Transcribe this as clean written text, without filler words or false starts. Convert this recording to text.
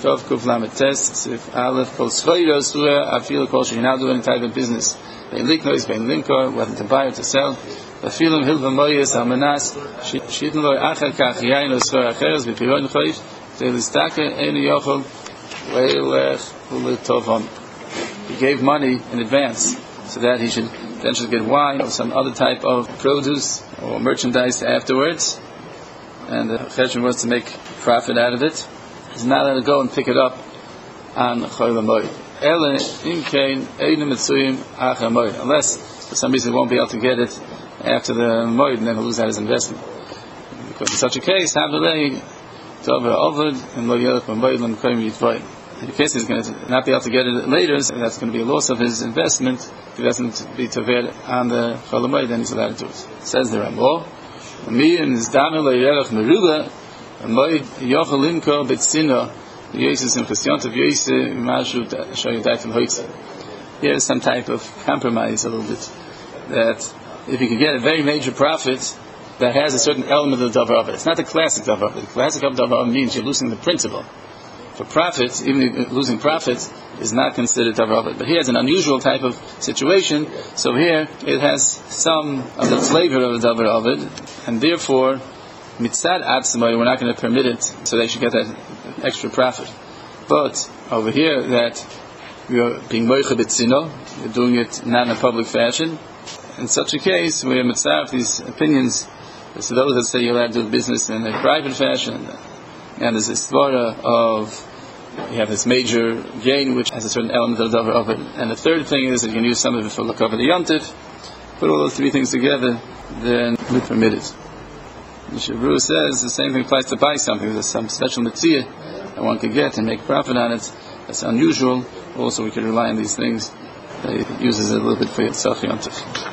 Tov Kuf Lamed Tes Sif Aleph Kol Tzvayra Surah Afilu Kol She'Yina Do any type of business. Bein Liknois, Bein Linkor, whether to buy or to sell. Afilu Hilva Moyes Almanas Shitn Lo Acher Kach Yain Lo Schor Acheres B'Piron Choish Teilistake Ein Yochel Ve'Elech U'Letovon. He gave money in advance so that he should potentially get wine or some other type of produce or merchandise afterwards, and the cheshbon was to make profit out of it. He's not allowed to go and pick it up on Chol HaMoed. Unless for some reason he won't be able to get it after the Moed, and then he'll lose out his investment. Because in such a case, in case he's going to not be able to get it later, so that's going to be a loss of his investment. If he doesn't be taver on the Chol HaMoed, then he's allowed to do it. It says the Rambo, me and his dame lo yerach meruga, Moed yochel limko betzino, Yesus in Christiant of Yesu Mashu Shoyadai from Hoitza. Here's some type of compromise a little bit, that if you can get a very major profit that has a certain element of the davar of it. It's not the classic davar of it. The classic of davar means you're losing the principle. For profit, even losing profits is not considered davar of it. But here it's an unusual type of situation, so here it has some of the flavor of the davar of it, and therefore mitzad atzmai, we're not going to permit it, so they should get that extra profit. But over here, that we are being moicha b'tzino, we're doing it not in a public fashion. In such a case, we are mitzad these opinions. So those that say you're allowed to do business in a private fashion, and there's this svara of you have this major gain which has a certain element of it. And the third thing is that you can use some of it for l'kavod yontif. Put all those three things together, then we permit it. The Shavru says the same thing applies to buy something. There's some special mitzvah that one could get and make profit on it. That's unusual. Also, we can rely on these things. It uses it a little bit for Yitzchak Yontif.